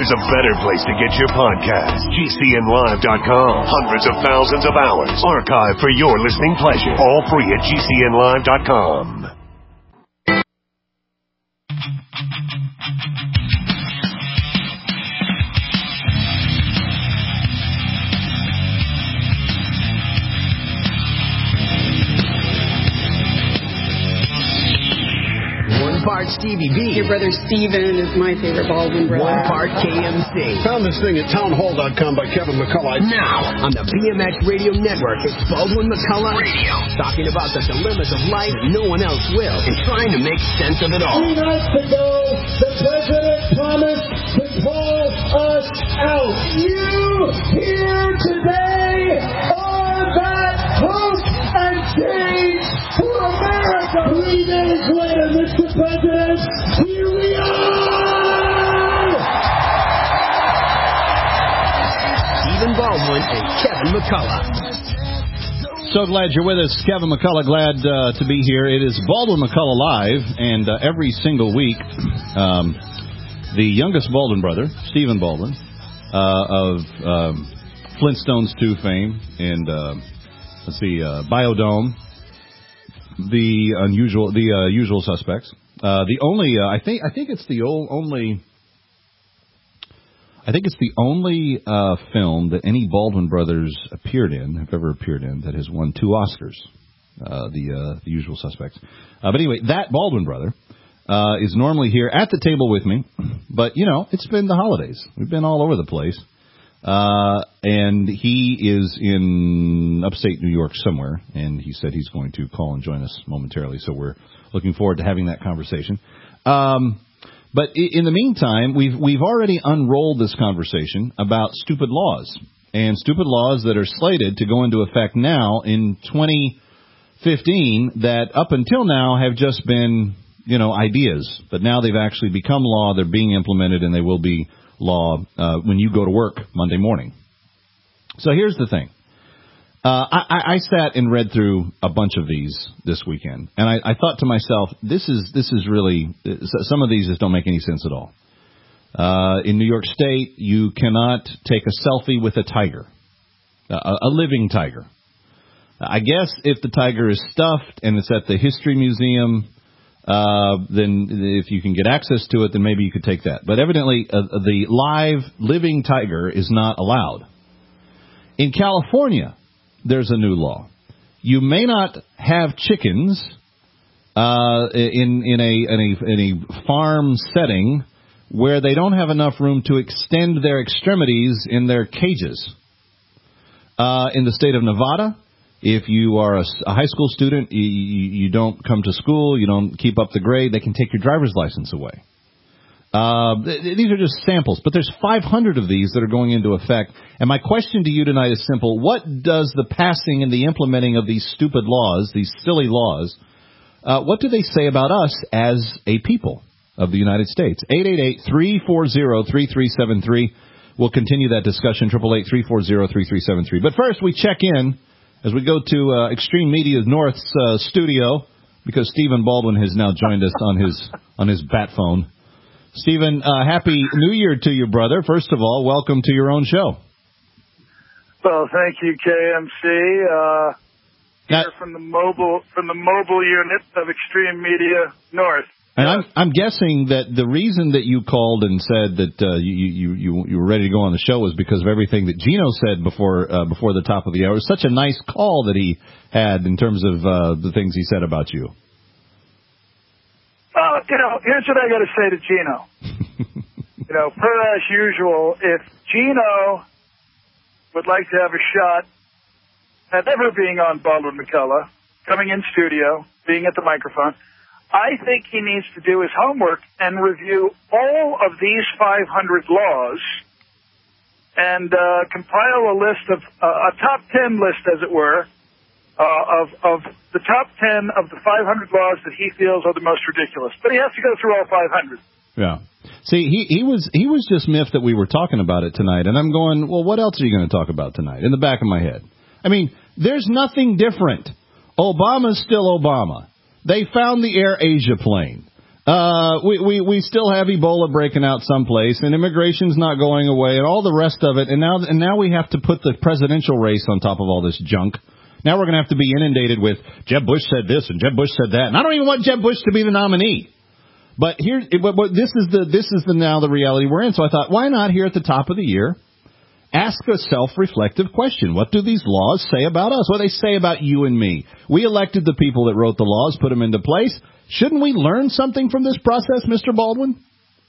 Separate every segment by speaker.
Speaker 1: there's a better place to get your podcast. GCNlive.com. Hundreds of thousands of hours archived for your listening pleasure. All free at GCNlive.com.
Speaker 2: Part Stevie B.
Speaker 3: Your brother Steven is my favorite Baldwin brother.
Speaker 2: One part KMC.
Speaker 4: Found this thing at townhall.com by Kevin McCullough.
Speaker 2: Now, on the BMX Radio Network, it's Baldwin McCullough Radio. Talking about the dilemmas of life no one else will, and trying to make sense of it all.
Speaker 5: 3 nights ago, the president promised to call us out. You here today are that hope and change for America. 3 days later, Mr. President, here we are!
Speaker 2: Stephen Baldwin and Kevin McCullough.
Speaker 6: So glad you're with us. Kevin McCullough, glad to be here. It is Baldwin McCullough Live, and every single week, the youngest Baldwin brother, Stephen Baldwin, of Flintstones 2 fame, and Biodome, the Usual Suspects. The only, I think it's the only film that any Baldwin brothers have ever appeared in, that has won 2 Oscars. The Usual Suspects. But anyway, that Baldwin brother is normally here at the table with me, but it's been the holidays. We've been all over the place. And he is in upstate New York somewhere, and he said he's going to call and join us momentarily, so we're looking forward to having that conversation. But in the meantime, we've already unrolled this conversation about stupid laws, and stupid laws that are slated to go into effect now in 2015 that up until now have just been, ideas, but now they've actually become law, they're being implemented, and they will be law when you go to work Monday morning. So here's the thing. I sat and read through a bunch of these this weekend, and I thought to myself, this is really, some of these just don't make any sense at all. In New York State, you cannot take a selfie with a tiger, a living tiger. I guess if the tiger is stuffed and it's at the History Museum, then if you can get access to it, then maybe you could take that. But evidently, the live, living tiger is not allowed. In California, there's a new law. You may not have chickens in a farm setting where they don't have enough room to extend their extremities in their cages. In the state of Nevada, if you are a high school student, you don't come to school, you don't keep up the grade, they can take your driver's license away. These are just samples, but there's 500 of these that are going into effect. And my question to you tonight is simple. What does the passing and the implementing of these stupid laws, these silly laws, what do they say about us as a people of the United States? 888-340-3373. We'll continue that discussion, 888-340-3373. But first, we check in as we go to Extreme Media North's studio, because Stephen Baldwin has now joined us on his bat phone. Stephen, Happy New Year to you, brother. First of all, welcome to your own show.
Speaker 7: Well, thank you, KMC. Here from the mobile unit of Extreme Media North.
Speaker 6: And I'm guessing that the reason that you called and said that you were ready to go on the show was because of everything that Gino said before the top of the hour. It was such a nice call that he had in terms of the things he said about you.
Speaker 7: Here's what I got to say to Gino. Per as usual, if Gino would like to have a shot at ever being on Baldwin McCullough, coming in studio, being at the microphone, I think he needs to do his homework and review all of these 500 laws and compile a list of a top 10 list, as it were, of the top 10 of the 500 laws that he feels are the most ridiculous. But he has to go through all 500.
Speaker 6: Yeah. See, he was just miffed that we were talking about it tonight, and I'm going, well, what else are you going to talk about tonight? In the back of my head. I mean, there's nothing different. Obama's still Obama. They found the Air Asia plane. We still have Ebola breaking out someplace, and immigration's not going away, and all the rest of it. And now we have to put the presidential race on top of all this junk. Now we're going to have to be inundated with Jeb Bush said this and Jeb Bush said that, and I don't even want Jeb Bush to be the nominee. But this is now the reality we're in. So I thought, why not here at the top of the year? Ask a self-reflective question. What do these laws say about us? What do they say about you and me? We elected the people that wrote the laws, put them into place. Shouldn't we learn something from this process, Mr. Baldwin?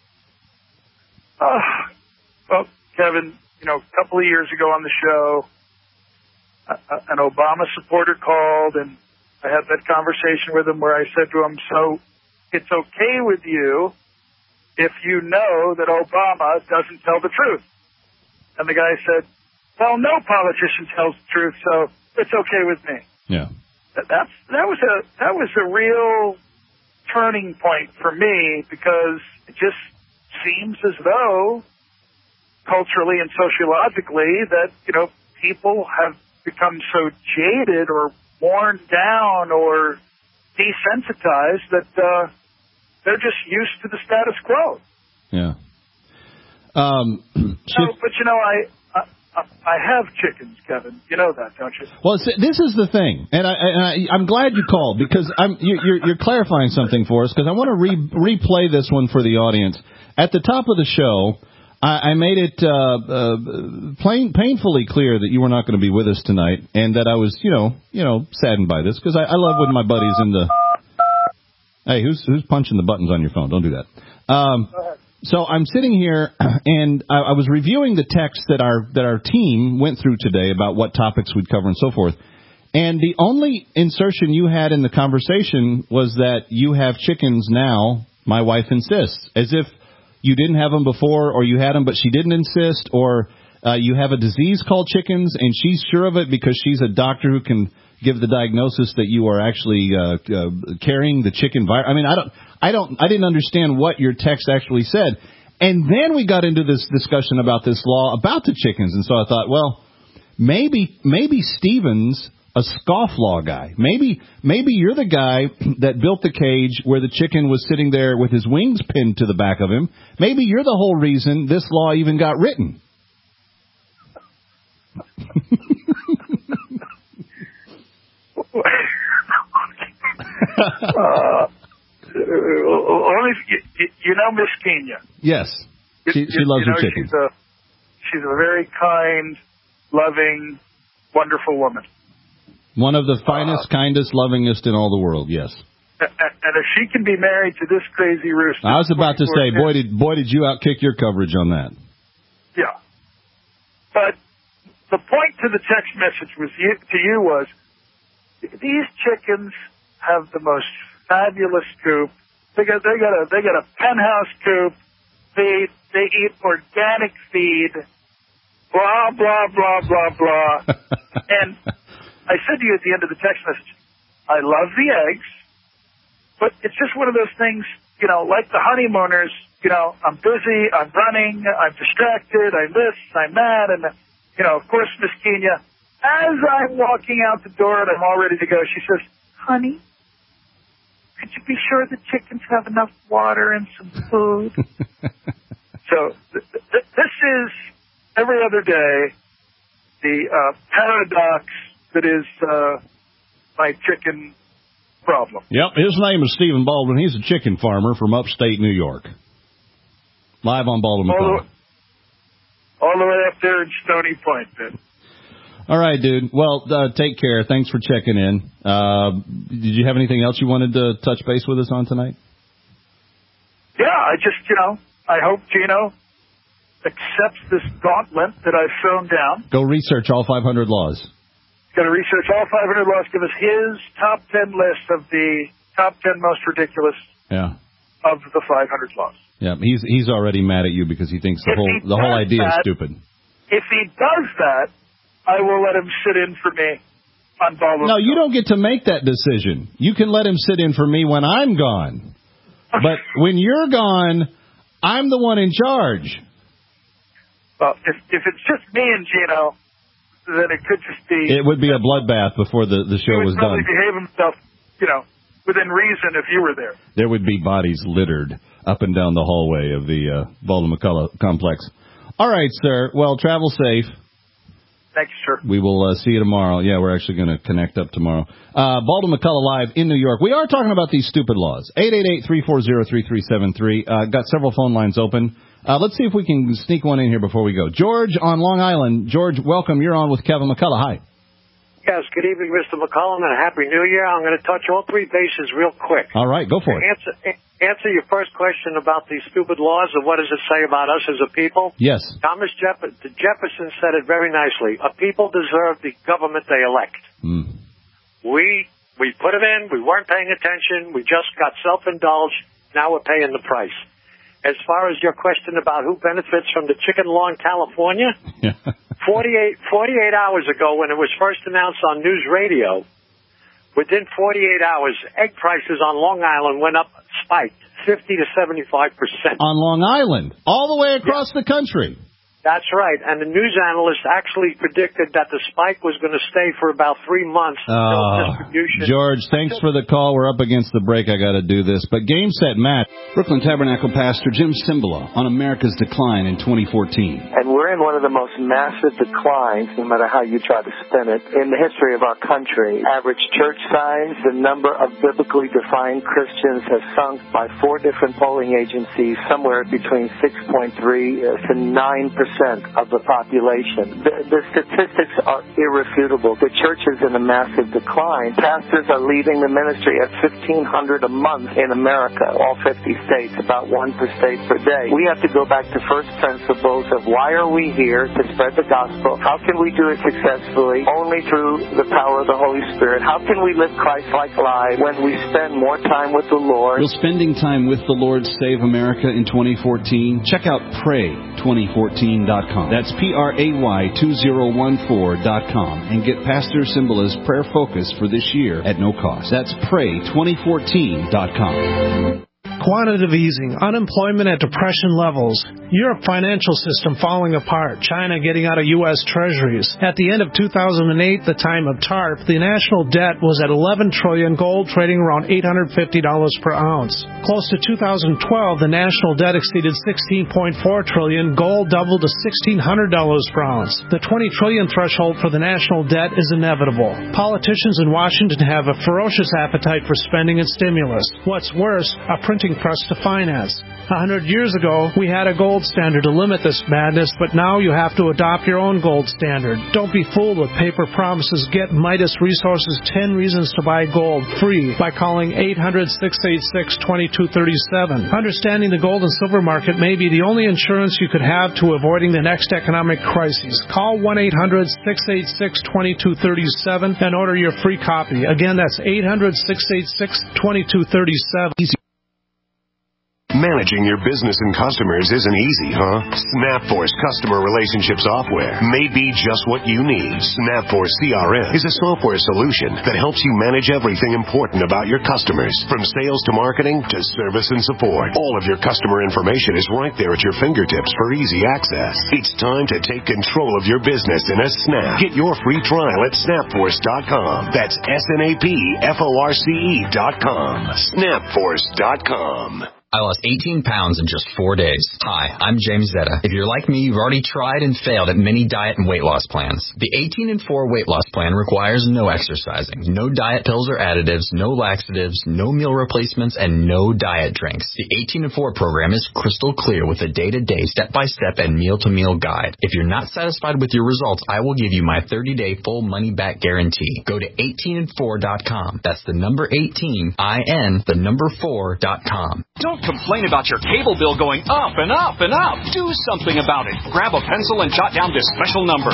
Speaker 7: Well, Kevin, a couple of years ago on the show, an Obama supporter called, and I had that conversation with him where I said to him, so it's okay with you if you know that Obama doesn't tell the truth. And the guy said, well, no politician tells the truth, so it's okay with me.
Speaker 6: Yeah.
Speaker 7: That was a real turning point for me, because it just seems as though culturally and sociologically that, people have become so jaded or worn down or desensitized that they're just used to the status quo.
Speaker 6: Yeah.
Speaker 7: But I have chickens, Kevin. You know that, don't you?
Speaker 6: Well, this is the thing, and I'm glad you called, because you're clarifying something for us, because I want to replay this one for the audience. At the top of the show, I made it painfully clear that you were not going to be with us tonight, and that I was, saddened by this, because I love when my buddies in the. Hey, who's punching the buttons on your phone? Don't do that. So I'm sitting here, and I was reviewing the text that our team went through today about what topics we'd cover and so forth. And the only insertion you had in the conversation was that you have chickens now, my wife insists, as if you didn't have them before, or you had them but she didn't insist, or you have a disease called chickens and she's sure of it because she's a doctor who can give the diagnosis that you are actually carrying the chicken virus. I mean, I didn't understand what your text actually said. And then we got into this discussion about this law about the chickens. And so I thought, well, maybe Steven's a scofflaw guy. Maybe you're the guy that built the cage where the chicken was sitting there with his wings pinned to the back of him. Maybe you're the whole reason this law even got written.
Speaker 7: Miss Kenya.
Speaker 6: Yes, she loves her chickens.
Speaker 7: She's a very kind, loving, wonderful woman.
Speaker 6: One of the finest, kindest, lovingest in all the world. Yes.
Speaker 7: And if she can be married to this crazy rooster,
Speaker 6: I was about to say, boy, did you outkick your coverage on that.
Speaker 7: Yeah. But the point to the text message was these chickens have the most fabulous coop. They got a penthouse coop. They eat organic feed. Blah blah blah blah blah. And I said to you at the end of the text message, I love the eggs, but it's just one of those things, like the honeymooners. I'm busy, I'm running, I'm distracted, I'm this, I'm that, and of course, Miss Kenya, as I'm walking out the door and I'm all ready to go, she says, honey, could you be sure the chickens have enough water and some food? So this is, every other day, the paradox that is my chicken problem.
Speaker 6: Yep, his name is Stephen Baldwin. He's a chicken farmer from upstate New York. Live on Baldwin McCullough.
Speaker 7: All the way up there in Stony Point, then.
Speaker 6: All right, dude. Well, take care. Thanks for checking in. Did you have anything else you wanted to touch base with us on tonight?
Speaker 7: Yeah, I just, I hope Gino accepts this gauntlet that I've thrown down.
Speaker 6: Go research all 500 laws.
Speaker 7: Got to research all 500 laws. Give us his top 10 list of the top 10 most ridiculous of the 500 laws.
Speaker 6: Yeah, he's already mad at you because he thinks the whole idea is stupid.
Speaker 7: If he does that, I will let him sit in for me on Baldwin.
Speaker 6: No, you don't get to make that decision. You can let him sit in for me when I'm gone. But when you're gone, I'm the one in charge.
Speaker 7: Well, if it's just me and Gino, then it could just be...
Speaker 6: It would be a bloodbath before the show was done.
Speaker 7: He would probably behave himself, within reason if you were there.
Speaker 6: There would be bodies littered up and down the hallway of the Baldwin-McCullough complex. All right, sir. Well, travel safe.
Speaker 7: Thank you, sir.
Speaker 6: We will see you tomorrow. Yeah, we're actually going to connect up tomorrow. Baldwin-McCullough Live in New York. We are talking about these stupid laws. 888-340-3373. Got several phone lines open. Let's see if we can sneak one in here before we go. George on Long Island. George, welcome. You're on with Kevin McCullough. Hi.
Speaker 8: Yes, good evening, Mr. McCullough, and a Happy New Year. I'm going to touch all three bases real quick.
Speaker 6: All right, go for it.
Speaker 8: Answer your first question about these stupid laws and what does it say about us as a people?
Speaker 6: Yes.
Speaker 8: Thomas Jefferson said it very nicely. A people deserve the government they elect. We put it in. We weren't paying attention. We just got self-indulged. Now we're paying the price. As far as your question about who benefits from the chicken law in California, 48 hours ago when it was first announced on news radio, within 48 hours, egg prices on Long Island spiked 50 to 75%.
Speaker 6: On Long Island, all the way across the country.
Speaker 8: That's right, and the news analyst actually predicted that the spike was going to stay for about 3 months until distribution.
Speaker 6: George, thanks for the call. We're up against the break. I got to do this. But game, set, match. Brooklyn Tabernacle pastor Jim Cymbala on America's decline in 2014.
Speaker 9: And we're in one of the most massive declines, no matter how you try to spin it, in the history of our country. Average church size, the number of biblically defined Christians has sunk by 4 different polling agencies, somewhere between 6.3 to 9% of the population. The statistics are irrefutable. The church is in a massive decline. Pastors are leaving the ministry at $1,500 a month in America, all 50 states, about 1 per state per day. We have to go back to first principles of why are we here to spread the gospel? How can we do it successfully? Only through the power of the Holy Spirit. How can we live Christ-like lives when we spend more time with the Lord?
Speaker 6: Will spending time with the Lord save America in 2014? Check out Pray2014.com. That's PRAY2014.com and get Pastor Cymbala's prayer focus for this year at no cost. That's Pray2014.com.
Speaker 10: Quantitative easing, unemployment at depression levels, Europe financial system falling apart, China getting out of U.S. treasuries. At the end of 2008, the time of TARP, the national debt was at $11 trillion, gold trading around $850 per ounce. Close to 2012, the national debt exceeded $16.4 trillion, gold doubled to $1,600 per ounce. The $20 trillion threshold for the national debt is inevitable. Politicians in Washington have a ferocious appetite for spending and stimulus. What's worse, a printing press to finance. 100 years ago, we had a gold standard to limit this madness, but now you have to adopt your own gold standard. Don't be fooled with paper promises. Get Midas Resources 10 Reasons to Buy Gold free by calling 800-686-2237. Understanding the gold and silver market may be the only insurance you could have to avoiding the next economic crisis. Call 1-800-686-2237 and order your free copy. Again, that's 800-686-2237.
Speaker 1: Managing your business and customers isn't easy, huh? SnapForce Customer Relationship Software may be just what you need. SnapForce CRM is a software solution that helps you manage everything important about your customers, from sales to marketing to service and support. All of your customer information is right there at your fingertips for easy access. It's time to take control of your business in a snap. Get your free trial at snapforce.com. That's SNAPFORCE.com. Snapforce.com.
Speaker 11: I lost 18 pounds in just 4 days. Hi, I'm James Zetta. If you're like me, you've already tried and failed at many diet and weight loss plans. The 18 and 4 weight loss plan requires no exercising, no diet pills or additives, no laxatives, no meal replacements, and no diet drinks. The 18 and 4 program is crystal clear with a day-to-day, step-by-step, and meal-to-meal guide. If you're not satisfied with your results, I will give you my 30-day full money-back guarantee. Go to 18and4.com. That's the number 18, the number 4.com.
Speaker 12: Don't complain about your cable bill going up and up and up. Do something about it. Grab a pencil and jot down this special number,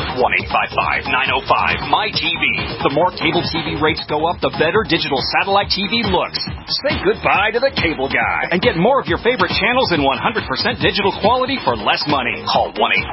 Speaker 12: 1-855-905-MY-TV. The more cable TV rates go up, the better digital satellite TV looks. Say goodbye to the cable guy and get more of your favorite channels in 100% digital quality for less money. Call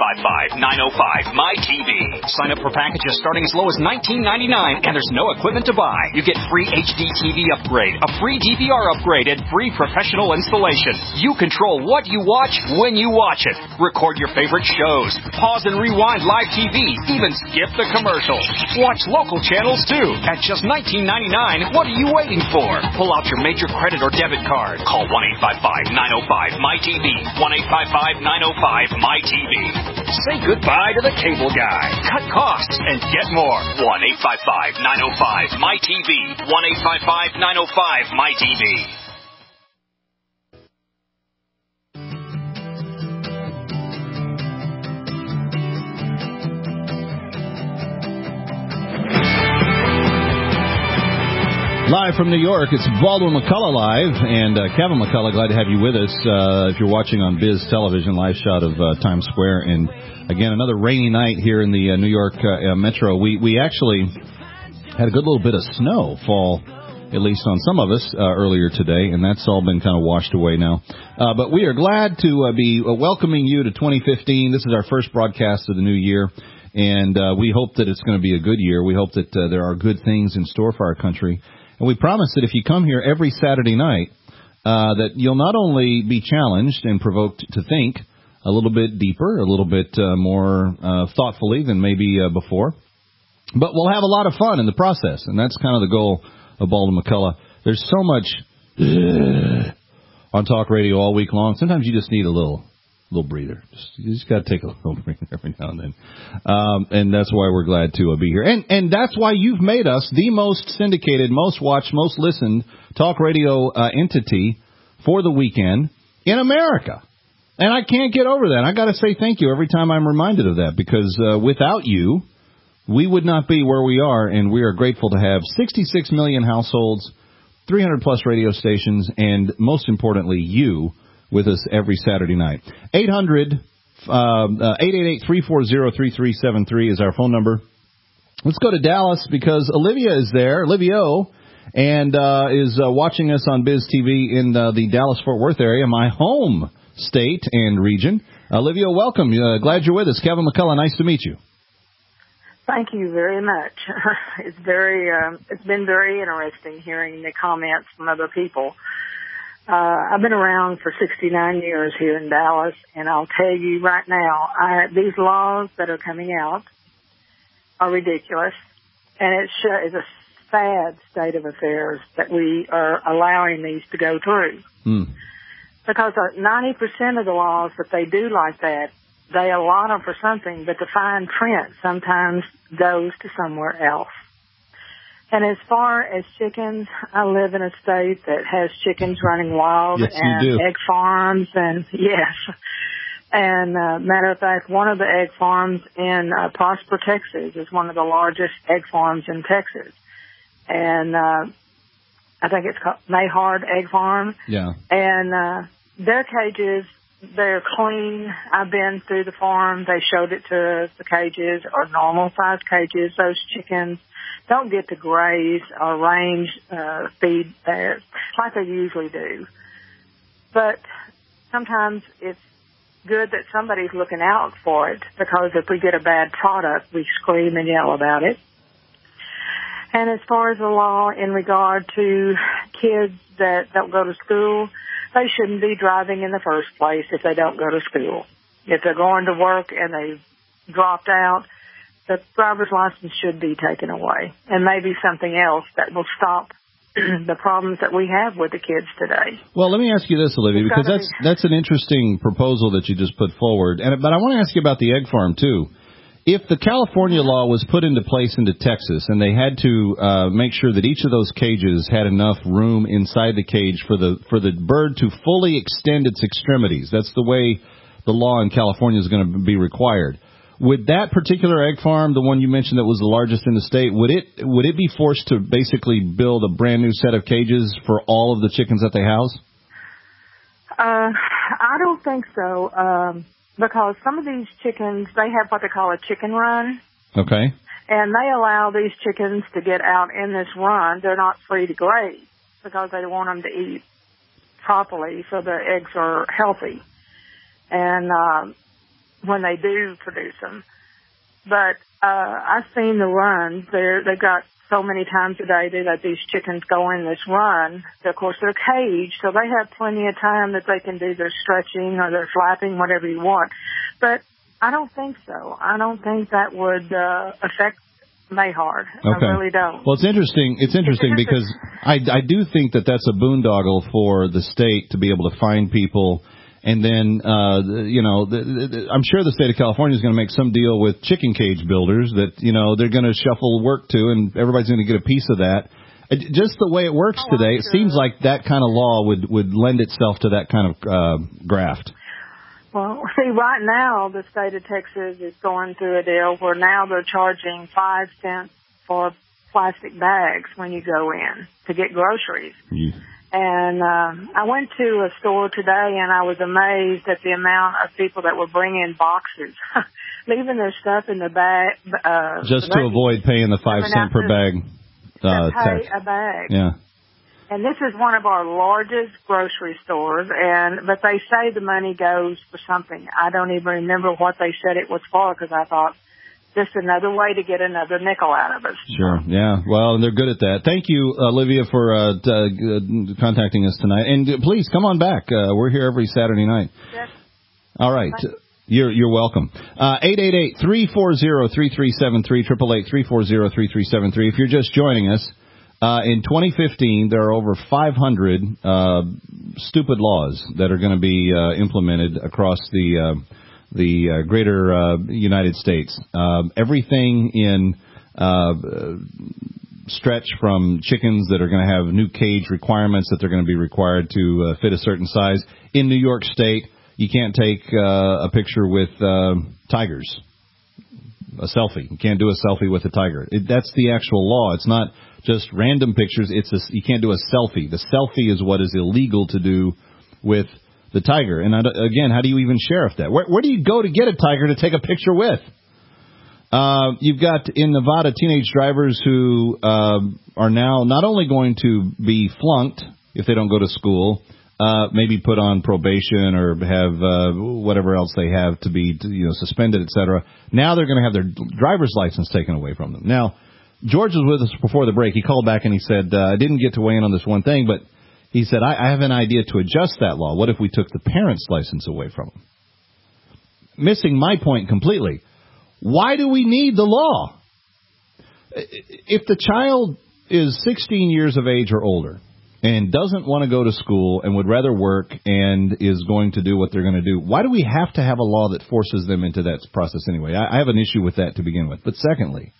Speaker 12: 1-855-905-MY-TV. Sign up for packages starting as low as $19.99, and there's no equipment to buy. You get free HD TV upgrade, a free DVR upgrade, and free professional installation. installation. You control what you watch when you watch it. Record your favorite shows. Pause and rewind live TV. Even skip the commercials. Watch local channels, too. At just $19.99, what are you waiting for? Pull out your major credit or debit card. Call 1-855-905-MyTV. 1-855-905-MyTV. Say goodbye to the cable guy. Cut costs and get more. 1-855-905-MyTV. 1-855-905-MyTV.
Speaker 6: Live from New York, it's Baldwin McCullough Live, and Kevin McCullough, glad to have you with us. If you're watching on Biz Television, live shot of Times Square, and again, another rainy night here in the New York metro. We actually had a good little bit of snow fall, at least on some of us, earlier today, and that's all been kind of washed away now. But we are glad to be welcoming you to 2015. This is our first broadcast of the new year, and we hope that it's going to be a good year. We hope that there are good things in store for our country. And we promise that if you come here every Saturday night, that you'll not only be challenged and provoked to think a little bit deeper, a little bit more thoughtfully than maybe before, but we'll have a lot of fun in the process. And that's kind of the goal of Baldwin McCullough. There's so much on talk radio all week long. Sometimes you just need a little breather. You just got to take a little breather every now and then. And that's why we're glad to be here. And that's why you've made us the most syndicated, most watched, most listened talk radio entity for the weekend in America. And I can't get over that. I got to say thank you every time I'm reminded of that, because without you, we would not be where we are, and we are grateful to have 66 million households, 300-plus radio stations, and most importantly, you with us every Saturday night. 888-340-3373 is our phone number. Let's go to Dallas because Olivia is there, Olivia O, and is watching us on Biz TV in the Dallas-Fort Worth area, my home state and region. Olivia, welcome. Glad you're with us. Kevin McCullough, nice to meet you.
Speaker 13: Thank you very much. It's been very interesting hearing the comments from other people. I've been around for 69 years here in Dallas, and I'll tell you right now, these laws that are coming out are ridiculous, and it is a sad state of affairs that we are allowing these to go through. Because 90% of the laws that they do like that, they allot them for something, but the fine print sometimes goes to somewhere else. And as far as chickens, I live in a state that has chickens running wild,
Speaker 6: yes,
Speaker 13: and egg farms, and yes. And matter of fact, one of the egg farms in Prosper, Texas, is one of the largest egg farms in Texas. And I think it's called Mayhard Egg Farm.
Speaker 6: Yeah.
Speaker 13: And their cages, they're clean. I've been through the farm. They showed it to us. The cages are normal-sized cages. Those chickens don't get to graze or range feed there like they usually do. But sometimes it's good that somebody's looking out for it, because if we get a bad product, we scream and yell about it. And as far as the law in regard to kids that don't go to school, they shouldn't be driving in the first place if they don't go to school. If they're going to work and they've dropped out, the driver's license should be taken away, and maybe something else that will stop the problems that we have with the kids today.
Speaker 6: Well, let me ask you this, Olivia, because that's an interesting proposal that you just put forward. But I want to ask you about the egg farm, too. If the California law was put into place into Texas, and they had to make sure that each of those cages had enough room inside the cage for the bird to fully extend its extremities, that's the way the law in California is going to be required. Would that particular egg farm, the one you mentioned that was the largest in the state, would it be forced to basically build a brand new set of cages for all of the chickens that they house?
Speaker 13: I don't think so, because some of these chickens, they have what they call a chicken run.
Speaker 6: Okay.
Speaker 13: And they allow these chickens to get out in this run. They're not free to graze because they want them to eat properly so the eggs are healthy. And when they do produce them. But I've seen the runs. They've got so many times a day they let these chickens go in this run. Of course, they're caged, so they have plenty of time that they can do their stretching or their flapping, whatever you want. But I don't think so. I don't think that would affect Mayhard.
Speaker 6: Okay.
Speaker 13: I really don't.
Speaker 6: Well, it's interesting. It's interesting because I do think that that's a boondoggle for the state to be able to find people. And then, I'm sure the state of California is going to make some deal with chicken cage builders that, they're going to shuffle work to, and everybody's going to get a piece of that. Just the way it works today, it seems like that kind of law would lend itself to that kind of graft.
Speaker 13: Well, see, right now, the state of Texas is going through a deal where now they're charging 5 cents for plastic bags when you go in to get groceries. Yeah. And I went to a store today, and I was amazed at the amount of people that were bringing boxes, leaving their stuff in the bag.
Speaker 6: Just to avoid paying the 5 cent per bag tax.
Speaker 13: A bag.
Speaker 6: Yeah.
Speaker 13: And this is one of our largest grocery stores, but they say the money goes for something. I don't even remember what they said it was for, because I thought, just another way to get another nickel out of us.
Speaker 6: Sure, yeah. Well, they're good at that. Thank you, Olivia, for contacting us tonight. And please, come on back. We're here every Saturday night.
Speaker 13: Yes.
Speaker 6: All right. You're welcome. 888-340-3373, 888-340-3373. If you're just joining us, in 2015, there are over 500 stupid laws that are going to be implemented across the greater United States. Everything in stretch from chickens that are going to have new cage requirements that they're going to be required to fit a certain size. In New York State, you can't take a picture with tigers, a selfie. You can't do a selfie with a tiger. That's the actual law. It's not just random pictures. You can't do a selfie. The selfie is what is illegal to do with the tiger. And again, how do you even sheriff that? Where do you go to get a tiger to take a picture with? You've got in Nevada teenage drivers who are now not only going to be flunked if they don't go to school, maybe put on probation or have whatever else they have to be suspended, etc. Now they're going to have their driver's license taken away from them. Now, George was with us before the break. He called back and he said, I didn't get to weigh in on this one thing, but he said, I have an idea to adjust that law. What if we took the parent's license away from them? Missing my point completely. Why do we need the law? If the child is 16 years of age or older and doesn't want to go to school and would rather work and is going to do what they're going to do, why do we have to have a law that forces them into that process anyway? I have an issue with that to begin with. But secondly,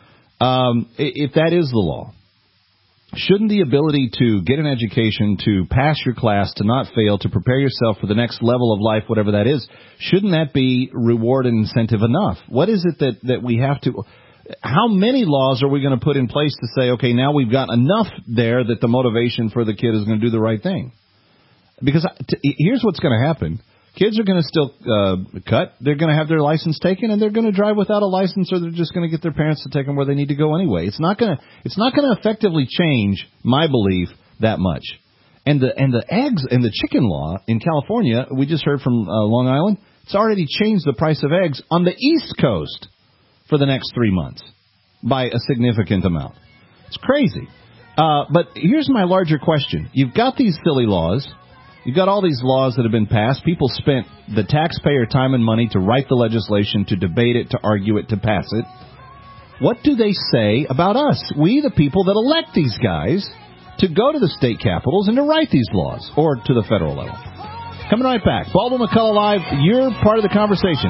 Speaker 6: if that is the law, shouldn't the ability to get an education, to pass your class, to not fail, to prepare yourself for the next level of life, whatever that is, shouldn't that be reward and incentive enough? What is it that we have to... How many laws are we going to put in place to say, okay, now we've got enough there that the motivation for the kid is going to do the right thing? Because here's what's going to happen. Kids are going to still cut. They're going to have their license taken, and they're going to drive without a license, or they're just going to get their parents to take them where they need to go anyway. It's not going to effectively change my belief that much. And the eggs and the chicken law in California, we just heard from Long Island, it's already changed the price of eggs on the East Coast for the next 3 months by a significant amount. It's crazy. But here's my larger question. You've got these silly laws. You've got all these laws that have been passed. People spent the taxpayer time and money to write the legislation, to debate it, to argue it, to pass it. What do they say about us? We, the people that elect these guys, to go to the state capitals and to write these laws, or to the federal level. Coming right back. Baldwin McCullough Live, you're part of the conversation.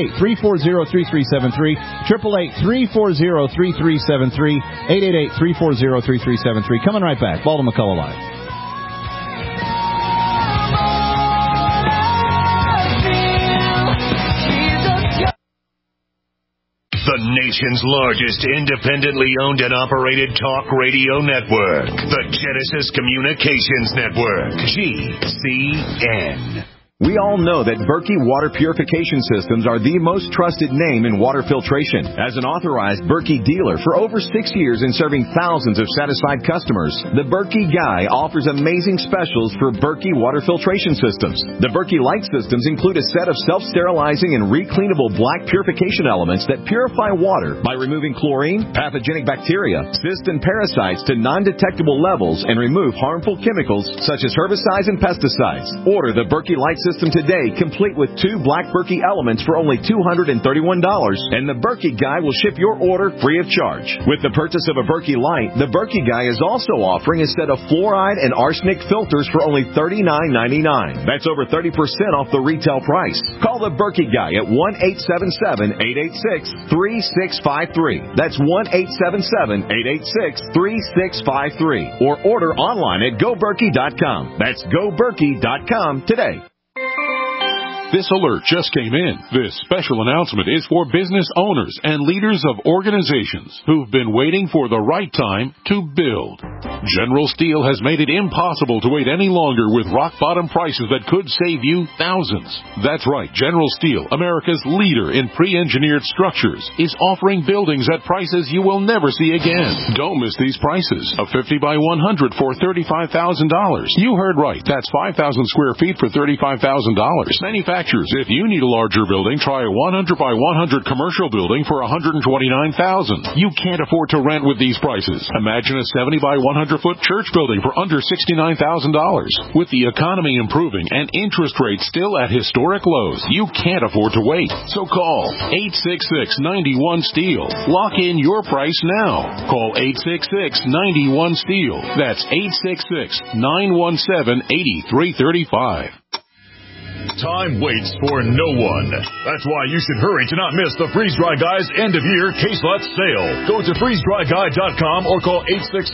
Speaker 6: 888-340-3373, 888-340-3373, 888-340-3373. Coming right back. Baldwin McCullough Live.
Speaker 1: The nation's largest independently owned and operated talk radio network. The Genesis Communications Network. GCN.
Speaker 14: We all know that Berkey Water Purification Systems are the most trusted name in water filtration. As an authorized Berkey dealer for over 6 years and serving thousands of satisfied customers, the Berkey Guy offers amazing specials for Berkey Water Filtration Systems. The Berkey Light Systems include a set of self-sterilizing and recleanable black purification elements that purify water by removing chlorine, pathogenic bacteria, cysts, and parasites to non-detectable levels and remove harmful chemicals such as herbicides and pesticides. Order the Berkey Light System today, complete with 2 black Berkey elements for only $231, and the Berkey Guy will ship your order free of charge. With the purchase of a Berkey Light, the Berkey Guy is also offering a set of fluoride and arsenic filters for only $39.99. That's over 30% off the retail price. Call the Berkey Guy at 1-877-886-3653. That's 1-877-886-3653. Or order online at GoBerkey.com. That's GoBerkey.com today.
Speaker 15: This alert just came in. This special announcement is for business owners and leaders of organizations who've been waiting for the right time to build. General Steel has made it impossible to wait any longer with rock-bottom prices that could save you thousands. That's right. General Steel, America's leader in pre-engineered structures, is offering buildings at prices you will never see again. Don't miss these prices. A 50 by 100 for $35,000. You heard right. That's 5,000 square feet for $35,000. Manufacturers, if you need a larger building, try a 100 by 100 commercial building for $129,000. You can't afford to rent with these prices. Imagine a 70 by 100-foot church building for under $69,000. With the economy improving and interest rates still at historic lows, you can't afford to wait. So call 866-91-STEEL. Lock in your price now. Call 866-91-STEEL. That's 866-917-8335.
Speaker 16: Time waits for no one. That's why you should hurry to not miss the Freeze Dry Guy's end-of-year case lot sale. Go to freezedryguy.com or call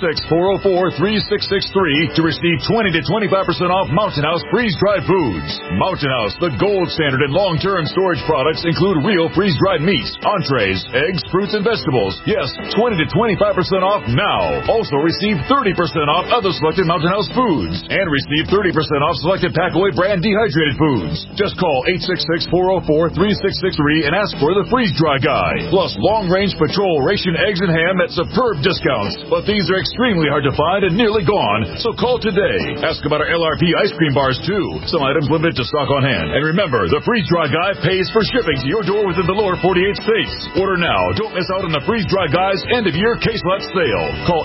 Speaker 16: 866-404-3663 to receive 20 to 25% off Mountain House freeze-dried foods. Mountain House, the gold standard in long-term storage products, include real freeze-dried meats, entrees, eggs, fruits, and vegetables. Yes, 20 to 25% off now. Also receive 30% off other selected Mountain House foods and receive 30% off selected Packaway brand dehydrated foods. Just call 866-404-3663 and ask for the Freeze Dry Guy. Plus long-range patrol ration eggs and ham at superb discounts. But these are extremely hard to find and nearly gone, so call today. Ask about our LRP ice cream bars, too. Some items limited to stock on hand. And remember, the Freeze Dry Guy pays for shipping to your door within the lower 48 states. Order now. Don't miss out on the Freeze Dry Guy's end-of-year case lot sale. Call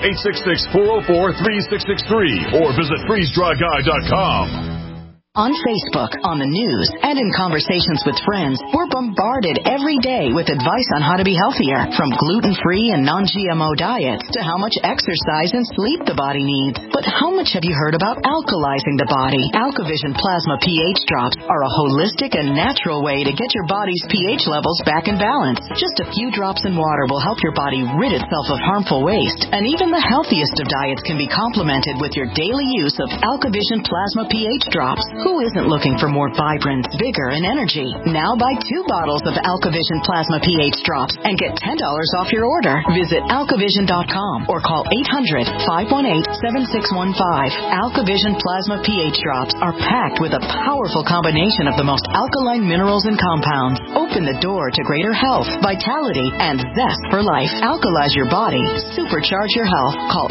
Speaker 16: 866-404-3663 or visit freezedryguy.com.
Speaker 17: On Facebook, on the news, and in conversations with friends, we're bombarded every day with advice on how to be healthier, from gluten-free and non-GMO diets to how much exercise and sleep the body needs. But how much have you heard about alkalizing the body? AlkaVision Plasma pH drops are a holistic and natural way to get your body's pH levels back in balance. Just a few drops in water will help your body rid itself of harmful waste, and even the healthiest of diets can be complemented with your daily use of AlkaVision Plasma pH drops. Who isn't looking for more vibrance, vigor, and energy? Now buy 2 bottles of AlkaVision Plasma pH drops and get $10 off your order. Visit AlkaVision.com or call 800-518-7615. AlkaVision Plasma pH drops are packed with a powerful combination of the most alkaline minerals and compounds. Open the door to greater health, vitality, and zest for life. Alkalize your body. Supercharge your health. Call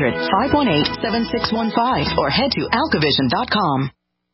Speaker 17: 800-518-7615 or head to AlkaVision.com.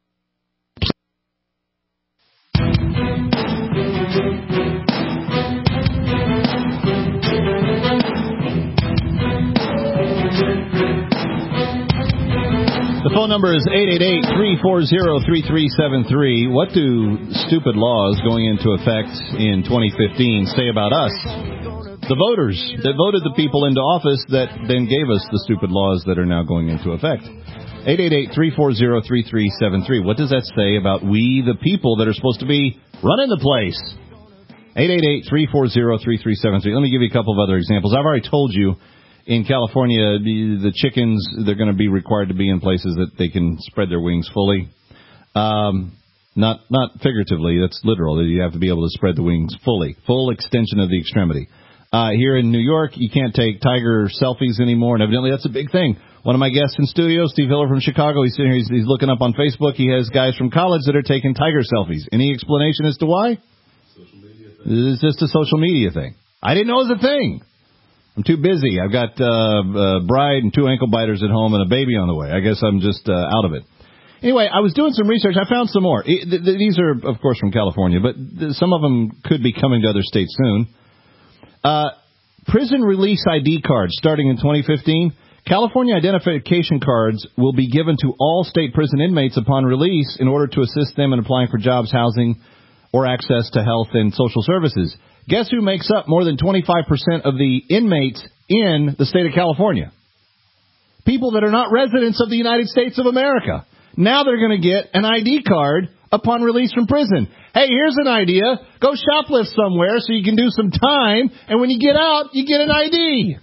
Speaker 6: The phone number is 888-340-3373. What do stupid laws going into effect in 2015 say about us? The voters that voted the people into office that then gave us the stupid laws that are now going into effect. 888-340-3373. What does that say about we, the people that are supposed to be running the place? 888-340-3373. Let me give you a couple of other examples. I've already told you in California, the chickens, they're going to be required to be in places that they can spread their wings fully. Not figuratively, that's literal. You have to be able to spread the wings fully, full extension of the extremity. Here in New York, you can't take tiger selfies anymore, and evidently that's a big thing. One of my guests in studio, Steve Hiller from Chicago, he's sitting here, he's looking up on Facebook. He has guys from college that are taking tiger selfies. Any explanation as to why? Social media thing. It's just a social media thing. I didn't know it was a thing. I'm too busy. I've got bride and 2 ankle biters at home and a baby on the way. I guess I'm just out of it. Anyway, I was doing some research. I found some more. These are, of course, from California, but some of them could be coming to other states soon. Prison release ID cards starting in 2015. California identification cards will be given to all state prison inmates upon release in order to assist them in applying for jobs, housing, or access to health and social services. Guess who makes up more than 25% of the inmates in the state of California? People that are not residents of the United States of America. Now they're going to get an ID card upon release from prison. Hey, here's an idea. Go shoplift somewhere so you can do some time, and when you get out, you get an ID.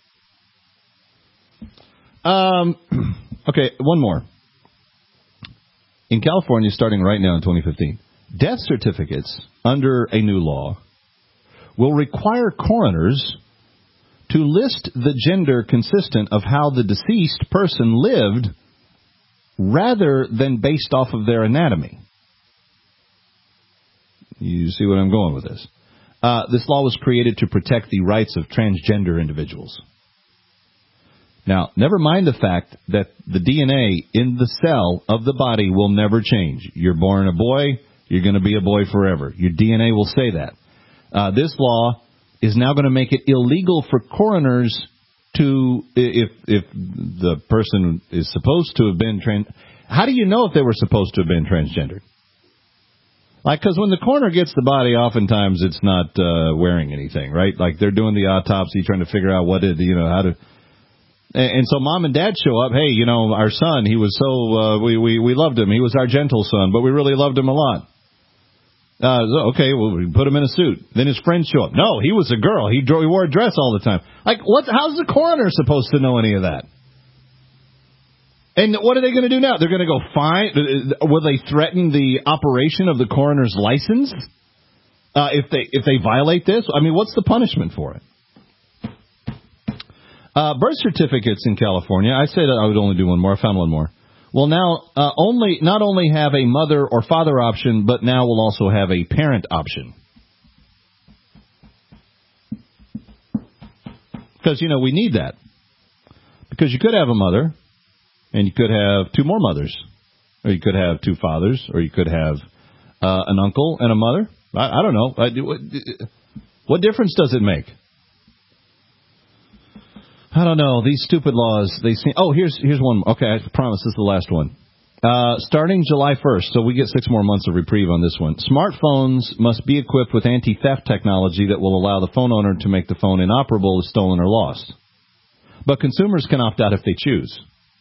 Speaker 6: Okay, one more. In California, starting right now in 2015, death certificates under a new law will require coroners to list the gender consistent of how the deceased person lived rather than based off of their anatomy. You see what I'm going with this? This law was created to protect the rights of transgender individuals. Now, never mind the fact that the DNA in the cell of the body will never change. You're born a boy, you're going to be a boy forever. Your DNA will say that. This law is now going to make it illegal for coroners to, if the person is supposed to have been how do you know if they were supposed to have been transgendered? Like, because when the coroner gets the body, oftentimes it's not wearing anything, right? Like, they're doing the autopsy, trying to figure out what did, how to. And so mom and dad show up. Hey, our son, he was so, we loved him. He was our gentle son, but we really loved him a lot. Okay, well, we put him in a suit. Then his friends show up. No, he was a girl. He wore a dress all the time. Like, how's the coroner supposed to know any of that? And what are they going to do now? They're going to go fine. Will they threaten the operation of the coroner's license if they violate this? I mean, what's the punishment for it? Birth certificates in California. I said I would only do one more. I found one more. Will now not only have a mother or father option, but now will also have a parent option. Because, we need that. Because you could have a mother, and you could have 2 more mothers. Or you could have 2 fathers, or you could have an uncle and a mother. I don't know. What difference does it make? I don't know. These stupid laws, they seem... Oh, here's one. Okay, I promise this is the last one. Starting July 1st, so we get 6 more months of reprieve on this one. Smartphones must be equipped with anti-theft technology that will allow the phone owner to make the phone inoperable if stolen or lost. But consumers can opt out if they choose.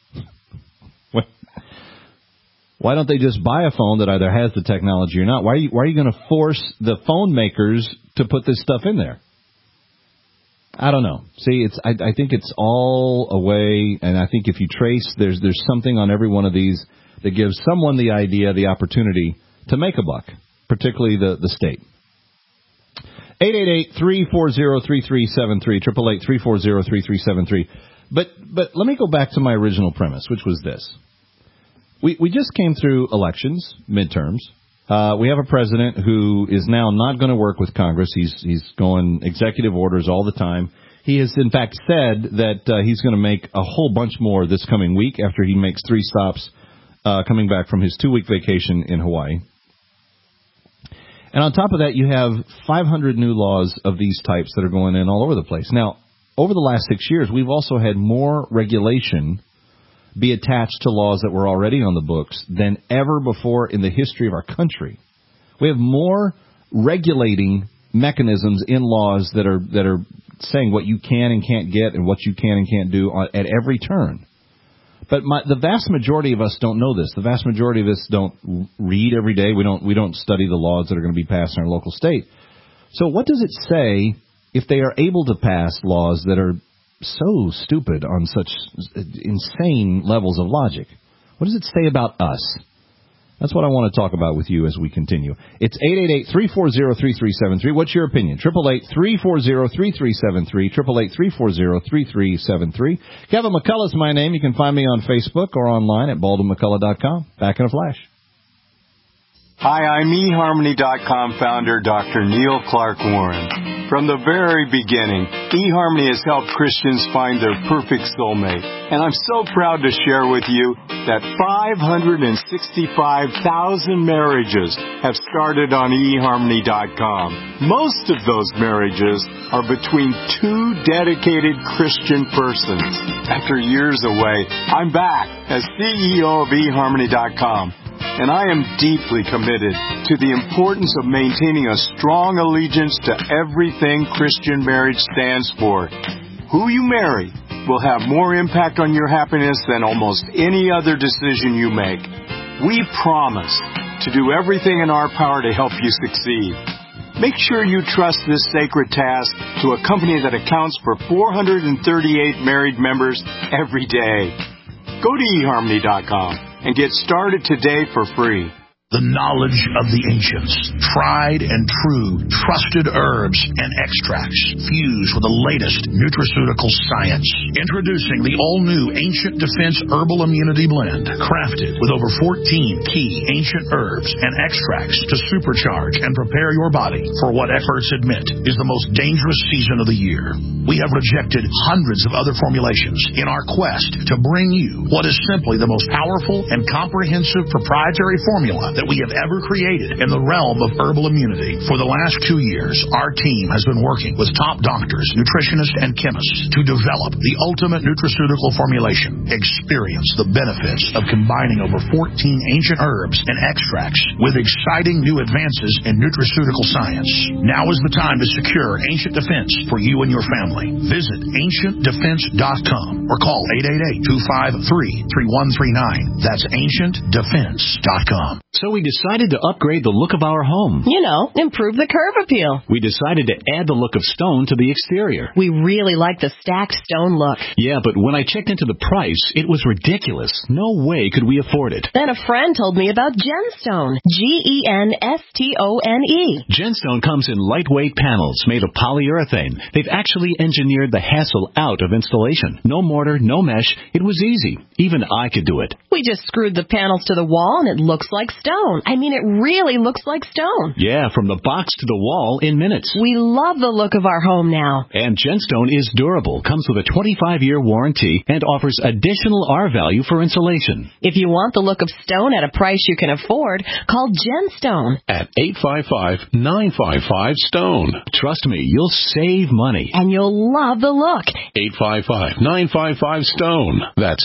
Speaker 6: Why don't they just buy a phone that either has the technology or not? Why are you going to force the phone makers to put this stuff in there? I don't know. See, I think it's all a way, and I think if you trace, there's something on every one of these that gives someone the idea, the opportunity to make a buck, particularly the state. 888-340-3373, 888-340-3373. But let me go back to my original premise, which was this. We just came through elections, midterms. We have a president who is now not going to work with Congress. He's going executive orders all the time. He has, in fact, said that he's going to make a whole bunch more this coming week after he makes 3 stops coming back from his 2-week vacation in Hawaii. And on top of that, you have 500 new laws of these types that are going in all over the place. Now, over the last 6 years, we've also had more regulation be attached to laws that were already on the books than ever before in the history of our country. We have more regulating mechanisms in laws that are saying what you can and can't get and what you can and can't do at every turn. But the vast majority of us don't know this. The vast majority of us don't read every day. We don't study the laws that are going to be passed in our local state. So what does it say if they are able to pass laws that are so stupid on such insane levels of logic? What does it say about us? That's what I want to talk about with you as we continue. It's 888-340-3373. What's your opinion? 888-340-3373. 888-340-3373. Kevin McCullough is my name. You can find me on Facebook or online at BaldwinMcCullough.com. Back in a flash.
Speaker 18: Hi, I'm eHarmony.com founder Dr. Neil Clark Warren. From the very beginning, eHarmony has helped Christians find their perfect soulmate. And I'm so proud to share with you that 565,000 marriages have started on eHarmony.com. Most of those marriages are between two dedicated Christian persons. After years away, I'm back as CEO of eHarmony.com. And I am deeply committed to the importance of maintaining a strong allegiance to everything Christian marriage stands for. Who you marry will have more impact on your happiness than almost any other decision you make. We promise to do everything in our power to help you succeed. Make sure you trust this sacred task to a company that accounts for 438 married members every day. Go to eHarmony.com and get started today for free.
Speaker 19: The knowledge of the ancients, tried and true, trusted herbs and extracts fused with the latest nutraceutical science. Introducing the all-new Ancient Defense Herbal Immunity Blend, crafted with over 14 key ancient herbs and extracts to supercharge and prepare your body for what experts admit is the most dangerous season of the year. We have rejected hundreds of other formulations in our quest to bring you what is simply the most powerful and comprehensive proprietary formula that we have ever created in the realm of herbal immunity. For the last 2 years, our team has been working with top doctors, nutritionists, and chemists to develop the ultimate nutraceutical formulation. Experience the benefits of combining over 14 ancient herbs and extracts with exciting new advances in nutraceutical science. Now is the time to secure Ancient Defense for you and your family. Visit AncientDefense.com or call 888-253-3139. That's AncientDefense.com.
Speaker 20: So we decided to upgrade the look of our home.
Speaker 21: You know, improve the curb appeal.
Speaker 20: We decided to add the look of stone to the exterior.
Speaker 21: We really like the stacked stone look.
Speaker 20: Yeah, but when I checked into the price, it was ridiculous. No way could we afford it.
Speaker 21: Then a friend told me about Genstone. Genstone.
Speaker 20: Genstone comes in lightweight panels made of polyurethane. They've actually engineered the hassle out of installation. No mortar, no mesh. It was easy. Even I could do it.
Speaker 21: We just screwed the panels to the wall and it looks like stone. I mean, it really looks like stone.
Speaker 20: Yeah, from the box to the wall in minutes.
Speaker 21: We love the look of our home now.
Speaker 20: And Genstone is durable, comes with a 25-year warranty, and offers additional R-value for insulation.
Speaker 21: If you want the look of stone at a price you can afford, call Genstone.
Speaker 15: At 855-955-STONE.
Speaker 20: Trust me, you'll save money.
Speaker 21: And you'll love the look.
Speaker 15: 855-955-STONE. That's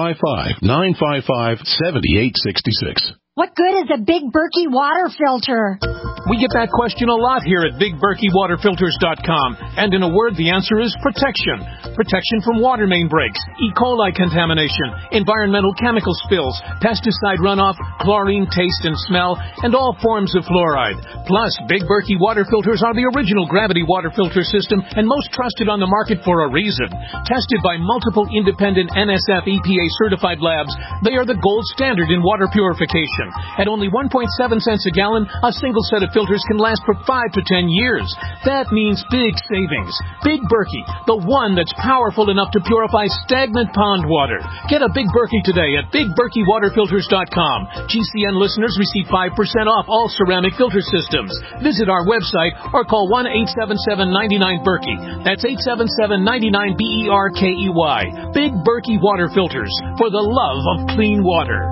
Speaker 15: 855-955-7866.
Speaker 22: What good is a Big Berkey water filter?
Speaker 23: We get that question a lot here at BigBerkeyWaterFilters.com. And in a word, the answer is protection. Protection from water main breaks, E. coli contamination, environmental chemical spills, pesticide runoff, chlorine taste and smell, and all forms of fluoride. Plus, Big Berkey water filters are the original gravity water filter system and most trusted on the market for a reason. Tested by multiple independent NSF EPA certified labs, they are the gold standard in water purification. At only 1.7 cents a gallon, a single set of filters can last for 5 to 10 years. That means big savings. Big Berkey, the one that's powerful enough to purify stagnant pond water. Get a Big Berkey today at BigBerkeyWaterFilters.com. GCN listeners receive 5% off all ceramic filter systems. Visit our website or call 1-877-99-BERKEY. That's 877-99-BERKEY. Big Berkey Water Filters, for the love of clean water.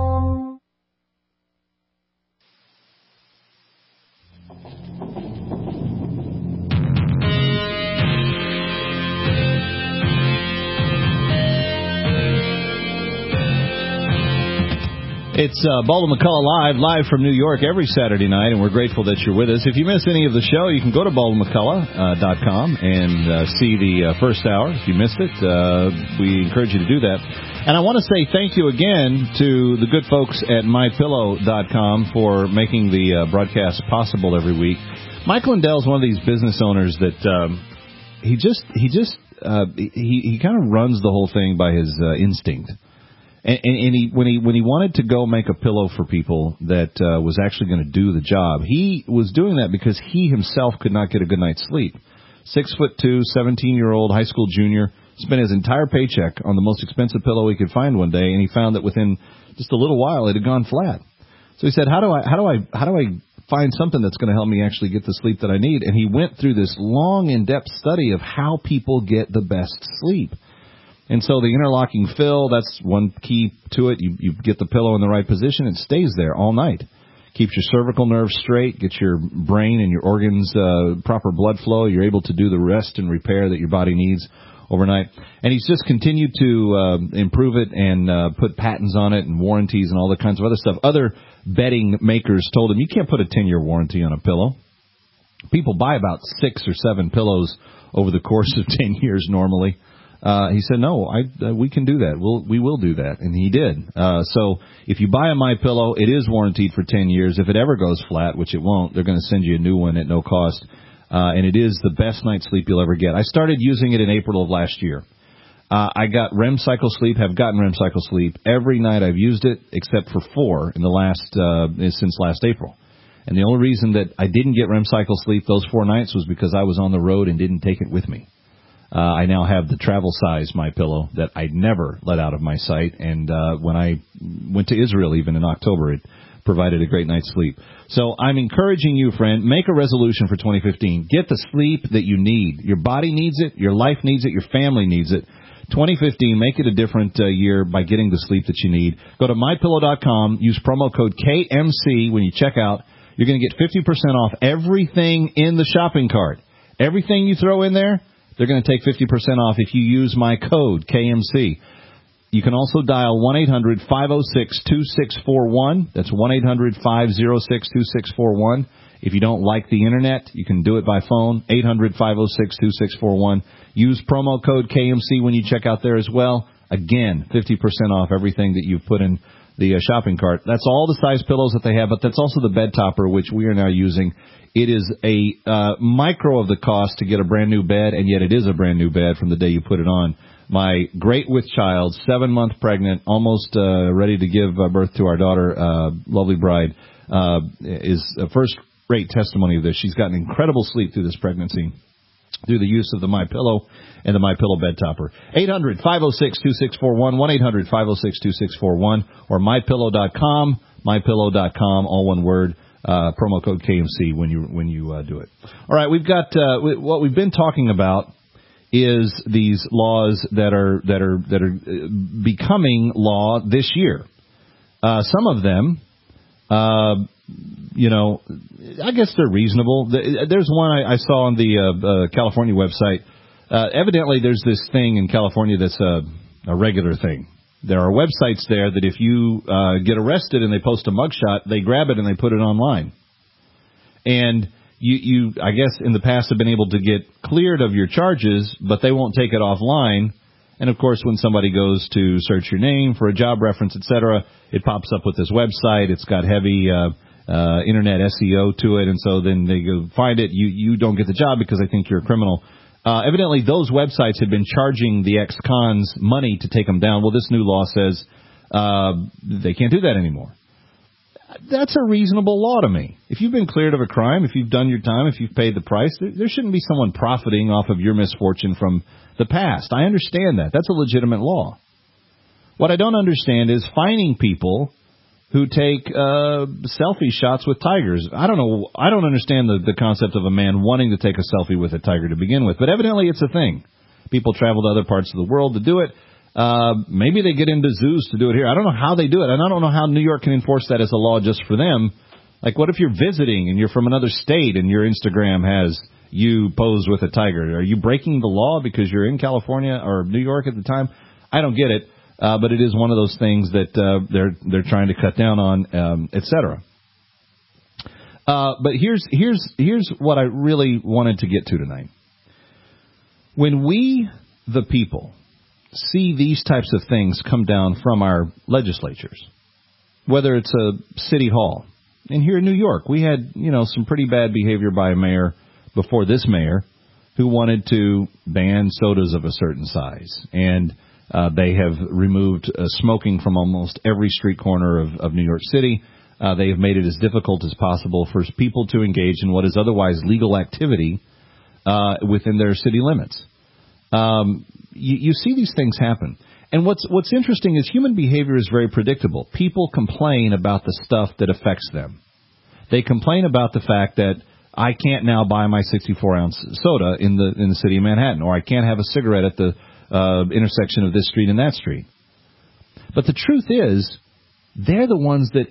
Speaker 6: It's Baldwin McCullough live from New York every Saturday night, and we're grateful that you're with us. If you miss any of the show, you can go to BaldwinMcCullough.com and see the first hour. If you missed it, we encourage you to do that. And I want to say thank you again to the good folks at MyPillow.com for making the broadcast possible every week. Mike Lindell is one of these business owners that he kind of runs the whole thing by his instinct. And when he wanted to go make a pillow for people that was actually going to do the job, he was doing that because he himself could not get a good night's sleep. 6'2", 17-year-old high school junior spent his entire paycheck on the most expensive pillow he could find one day, and he found that within just a little while it had gone flat. So he said, "How do I find something that's going to help me actually get the sleep that I need?" And he went through this long, in-depth study of how people get the best sleep. And so the interlocking fill, that's one key to it. You get the pillow in the right position, it stays there all night. Keeps your cervical nerves straight, gets your brain and your organs proper blood flow. You're able to do the rest and repair that your body needs overnight. And he's just continued to improve it and put patents on it and warranties and all that kinds of other stuff. Other bedding makers told him, you can't put a 10-year warranty on a pillow. People buy about 6 or 7 pillows over the course of 10 years normally. He said, no, we can do that. We will do that. And he did. So if you buy a MyPillow, it is warranted for 10 years. If it ever goes flat, which it won't, they're going to send you a new one at no cost. And it is the best night's sleep you'll ever get. I started using it in April of last year. I got REM cycle sleep, have gotten REM cycle sleep every night I've used it, except for 4 in the since last April. And the only reason that I didn't get REM cycle sleep those 4 nights was because I was on the road and didn't take it with me. I now have the travel size MyPillow that I never let out of my sight, and when I went to Israel even in October, it provided a great night's sleep. So I'm encouraging you, friend, make a resolution for 2015. Get the sleep that you need. Your body needs it, your life needs it, your family needs it. 2015, make it a different year by getting the sleep that you need. Go to MyPillow.com, use promo code KMC when you check out. You're going to get 50% off everything in the shopping cart. Everything you throw in there, they're going to take 50% off if you use my code, KMC. You can also dial 1-800-506-2641. That's 1-800-506-2641. If you don't like the Internet, you can do it by phone, 800-506-2641. Use promo code KMC when you check out there as well. Again, 50% off everything that you've put in the shopping cart. That's all the size pillows that they have, but that's also the bed topper, which we are now using. It is a micro of the cost to get a brand new bed, and yet it is a brand new bed from the day you put it on. My great with child, 7-month pregnant, almost ready to give birth to our daughter, lovely bride, is a first-rate testimony of this. She's gotten incredible sleep through this pregnancy through the use of the MyPillow and the MyPillow bed topper. 800-506-2641, 1-800-506-2641, or MyPillow.com, MyPillow.com, all one word. Promo code KMC when you do it. All right, we've got what we've been talking about is these laws that are becoming law this year. Some of them, I guess they're reasonable. There's one I saw on the California website. Evidently, there's this thing in California that's a regular thing. There are websites there that if you get arrested and they post a mugshot, they grab it and they put it online. And you, I guess, in the past have been able to get cleared of your charges, but they won't take it offline. And, of course, when somebody goes to search your name for a job reference, etc., it pops up with this website. It's got heavy Internet SEO to it, and so then they go find it. You don't get the job because they think you're a criminal. Evidently, those websites had been charging the ex-cons money to take them down. Well, this new law says they can't do that anymore. That's a reasonable law to me. If you've been cleared of a crime, if you've done your time, if you've paid the price, there shouldn't be someone profiting off of your misfortune from the past. I understand that. That's a legitimate law. What I don't understand is fining people who take selfie shots with tigers. I don't know. I don't understand the concept of a man wanting to take a selfie with a tiger to begin with, but evidently it's a thing. People travel to other parts of the world to do it. Maybe they get into zoos to do it here. I don't know how they do it, and I don't know how New York can enforce that as a law just for them. Like, what if you're visiting and you're from another state and your Instagram has you posed with a tiger? Are you breaking the law because you're in California or New York at the time? I don't get it. But it is one of those things that they're trying to cut down on, etc. But here's what I really wanted to get to tonight. When we, the people, see these types of things come down from our legislatures, whether it's a city hall, and here in New York, we had some pretty bad behavior by a mayor before this mayor who wanted to ban sodas of a certain size, and They have removed smoking from almost every street corner of New York City. They have made it as difficult as possible for people to engage in what is otherwise legal activity within their city limits. You see these things happen. And what's interesting is human behavior is very predictable. People complain about the stuff that affects them. They complain about the fact that I can't now buy my 64-ounce soda in the city of Manhattan, or I can't have a cigarette at the intersection of this street and that street. But the truth is, they're the ones that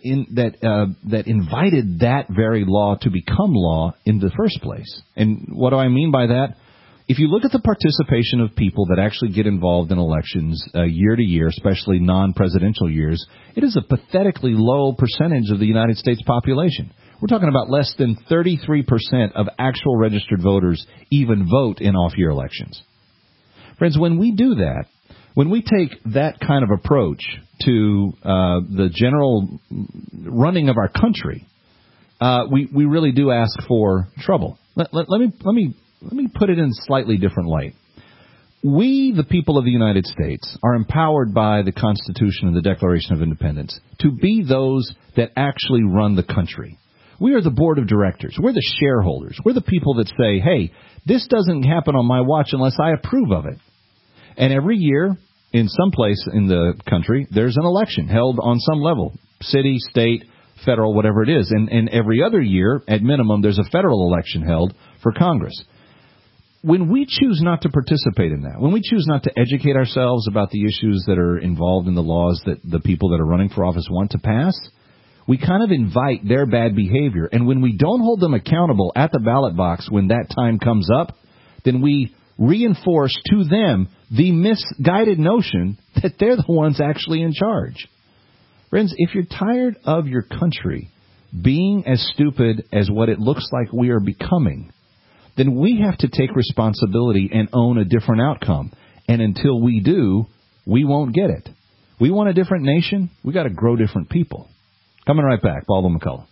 Speaker 6: invited that very law to become law in the first place. And what do I mean by that? If you look at the participation of people that actually get involved in elections year to year, especially non-presidential years, it is a pathetically low percentage of the United States population. We're talking about less than 33% of actual registered voters even vote in off-year elections. Friends, when we do that, when we take that kind of approach to the general running of our country, we really do ask for trouble. Let me put it in a slightly different light. We, the people of the United States, are empowered by the Constitution and the Declaration of Independence to be those that actually run the country. We are the board of directors. We're the shareholders. We're the people that say, hey, this doesn't happen on my watch unless I approve of it. And every year, in some place in the country, there's an election held on some level, city, state, federal, whatever it is. And every other year, at minimum, there's a federal election held for Congress. When we choose not to participate in that, when we choose not to educate ourselves about the issues that are involved in the laws that the people that are running for office want to pass, we kind of invite their bad behavior. And when we don't hold them accountable at the ballot box when that time comes up, then we reinforce to them the misguided notion that they're the ones actually in charge. Friends, if you're tired of your country being as stupid as what it looks like we are becoming, then we have to take responsibility and own a different outcome. And until we do, we won't get it. We want a different nation. We got to grow different people. Coming right back, Baldwin McCullough.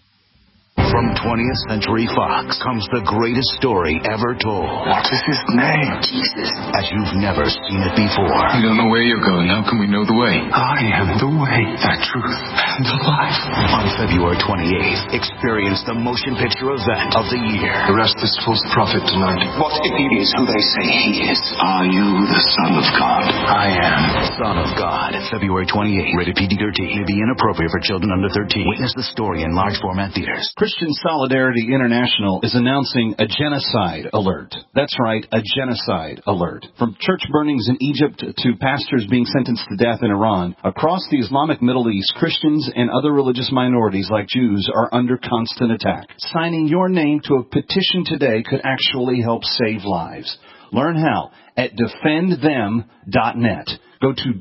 Speaker 3: From 20th Century Fox comes the greatest story ever told.
Speaker 4: What is his name?
Speaker 3: Jesus. As you've never seen it before.
Speaker 4: We don't know where you're going. How can we know the way? I am the way, the truth, and the life.
Speaker 3: On February 28th, experience the motion picture event of the year.
Speaker 4: Arrest this false prophet tonight. What if he is who they say he is? Are you the Son of God?
Speaker 3: I am. Son of God. February 28th. Rated PG-13. May be inappropriate for children under 13. Witness the story in large format theaters.
Speaker 6: Christian Solidarity International is announcing a genocide alert. That's right, a genocide alert. From church burnings in Egypt to pastors being sentenced to death in Iran, across the Islamic Middle East, Christians and other religious minorities like Jews are under constant attack. Signing your name to a petition today could actually help save lives. Learn how at defendthem.net. Go to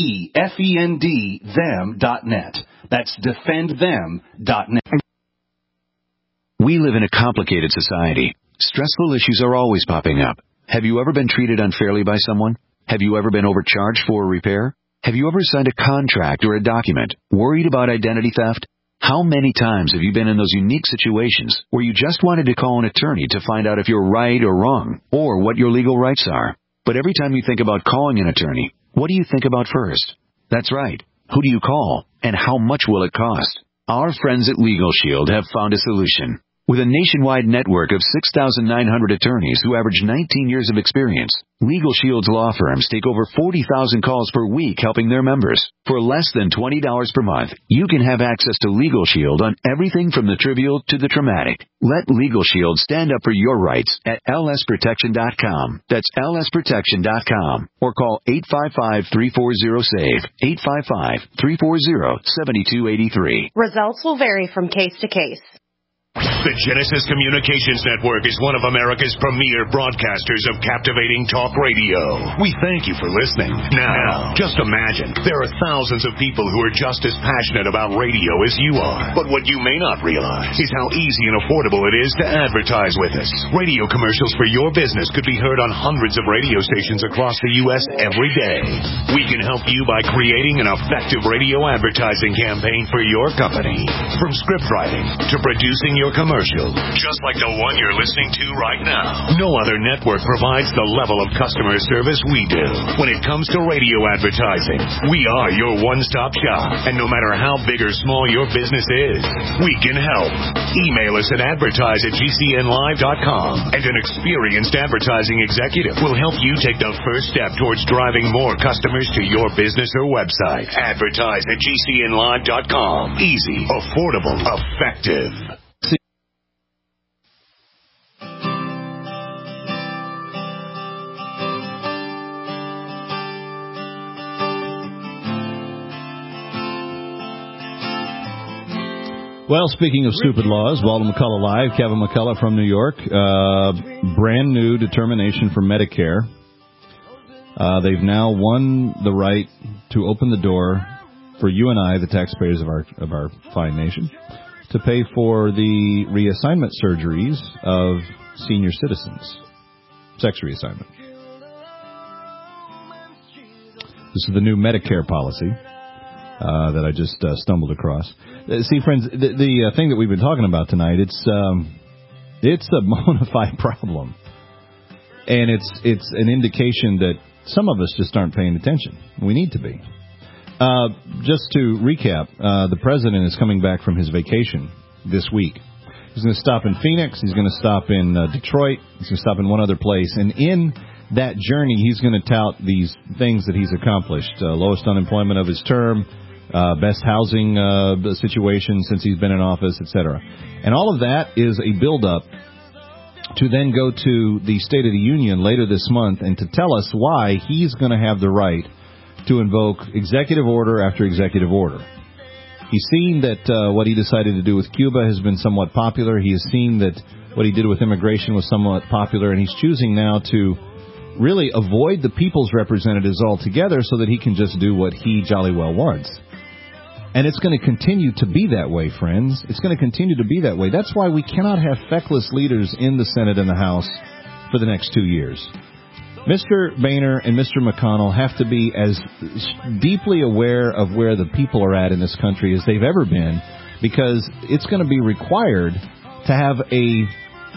Speaker 6: DEFEND them.net. That's defendthem.net.
Speaker 5: We live in a complicated society. Stressful issues are always popping up. Have you ever been treated unfairly by someone? Have you ever been overcharged for a repair? Have you ever signed a contract or a document worried about identity theft? How many times have you been in those unique situations where you just wanted to call an attorney to find out if you're right or wrong, or what your legal rights are? But every time you think about calling an attorney, what do you think about first? That's right. Who do you call, and how much will it cost? Our friends at Legal Shield have found a solution. With a nationwide network of 6,900 attorneys who average 19 years of experience, Legal Shield's law firms take over 40,000 calls per week helping their members. For less than $20 per month, you can have access to Legal Shield on everything from the trivial to the traumatic. Let Legal Shield stand up for your rights at lsprotection.com. That's lsprotection.com. Or call 855-340-SAVE, 855-340-7283.
Speaker 21: Results will vary from case to case.
Speaker 1: The Genesis Communications Network is one of America's premier broadcasters of captivating talk radio. We thank you for listening. Now, just imagine, there are thousands of people who are just as passionate about radio as you are. But what you may not realize is how easy and affordable it is to advertise with us. Radio commercials for your business could be heard on hundreds of radio stations across the U.S. every day. We can help you by creating an effective radio advertising campaign for your company. From script writing to producing your commercials, commercial, just like the one you're listening to right now. No other network provides the level of customer service we do. When it comes to radio advertising, we are your one-stop shop. And no matter how big or small your business is, we can help. Email us at advertise@gcnlive.com, and an experienced advertising executive will help you take the first step towards driving more customers to your business or website. Advertise@gcnlive.com. Easy, affordable, effective.
Speaker 6: Well, speaking of stupid laws, Baldwin McCullough Live, Kevin McCullough from New York, brand new determination for Medicare. They've now won the right to open the door for you and I, the taxpayers of our fine nation, to pay for the reassignment surgeries of senior citizens. Sex reassignment. This is the new Medicare policy that I just stumbled across. See, friends, the thing that we've been talking about tonight, it's a bona fide problem. And it's an indication that some of us just aren't paying attention. We need to be. Just to recap, the president is coming back from his vacation this week. He's going to stop in Phoenix. He's going to stop in Detroit. He's going to stop in one other place. And in that journey, he's going to tout these things that he's accomplished. Lowest unemployment of his term, best housing situation since he's been in office, etc. And all of that is a build-up to then go to the State of the Union later this month and to tell us why he's going to have the right to invoke executive order after executive order. He's seen that what he decided to do with Cuba has been somewhat popular. He has seen that what he did with immigration was somewhat popular, and he's choosing now to really avoid the people's representatives altogether so that he can just do what he jolly well wants. And it's going to continue to be that way, friends. It's going to continue to be that way. That's why we cannot have feckless leaders in the Senate and the House for the next 2 years. Mr. Boehner and Mr. McConnell have to be as deeply aware of where the people are at in this country as they've ever been, because it's going to be required to have a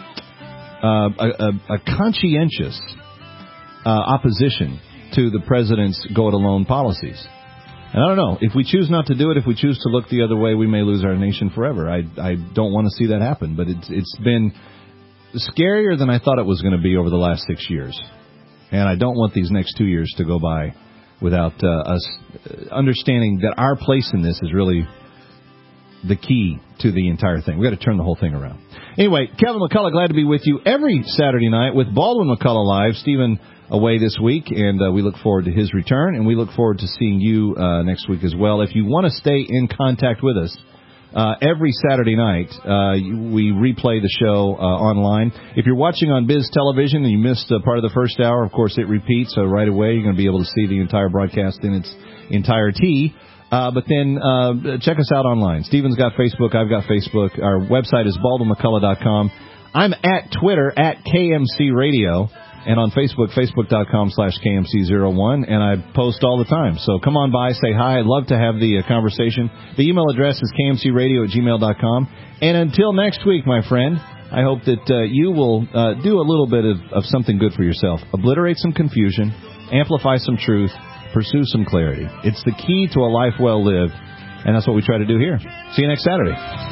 Speaker 6: conscientious opposition to the president's go-it-alone policies. And I don't know, if we choose not to do it, if we choose to look the other way, we may lose our nation forever. I don't want to see that happen, but it's been scarier than I thought it was going to be over the last 6 years. And I don't want these next 2 years to go by without us understanding that our place in this is really the key to the entire thing. We've got to turn the whole thing around. Anyway, Kevin McCullough, glad to be with you every Saturday night with Baldwin McCullough Live. Stephen away this week, and we look forward to his return, and we look forward to seeing you next week as well. If you want to stay in contact with us, every Saturday night, we replay the show online. If you're watching on Biz Television and you missed part of the first hour, of course, it repeats, so right away you're going to be able to see the entire broadcast in its entirety. But then check us out online. Stephen's got Facebook. I've got Facebook. Our website is baldwinmccullough.com. I'm at Twitter, at KMC Radio. And on Facebook, facebook.com/KMC01, and I post all the time. So come on by, say hi. I'd love to have the conversation. The email address is kmcradio@gmail.com. And until next week, my friend, I hope that you will do a little bit of something good for yourself. Obliterate some confusion, amplify some truth, pursue some clarity. It's the key to a life well lived, and that's what we try to do here. See you next Saturday.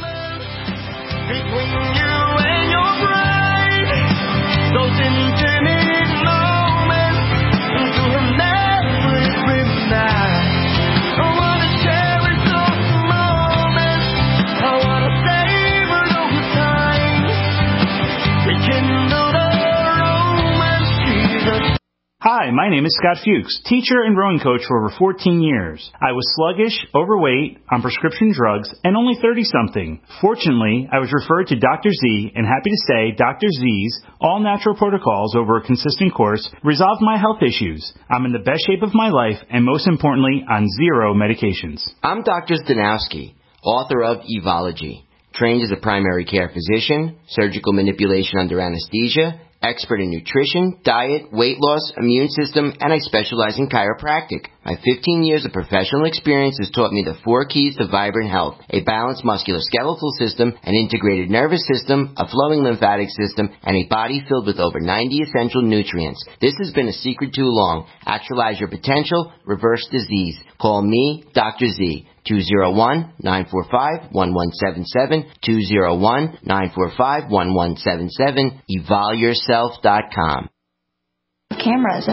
Speaker 2: Hi, my name is Scott Fuchs, teacher and rowing coach for over 14 years. I was sluggish, overweight, on prescription drugs, and only 30-something. Fortunately, I was referred to Dr. Z, and happy to say Dr. Z's all-natural protocols over a consistent course resolved my health issues. I'm in the best shape of my life, and most importantly, on 0 medications.
Speaker 7: I'm Dr. Zdanowski, author of Evology. Trained as a primary care physician, surgical manipulation under anesthesia, Expert in nutrition, diet, weight loss, immune system, and I specialize in chiropractic. My 15 years of professional experience has taught me the 4 keys to vibrant health: a balanced musculoskeletal system, an integrated nervous system, a flowing lymphatic system, and a body filled with over 90 essential nutrients. This has been a secret too long. Actualize your potential, reverse disease. Call me, Dr. Z. 201-945-1177, 201-945-1177, evolveyourself.com.
Speaker 8: Cameras.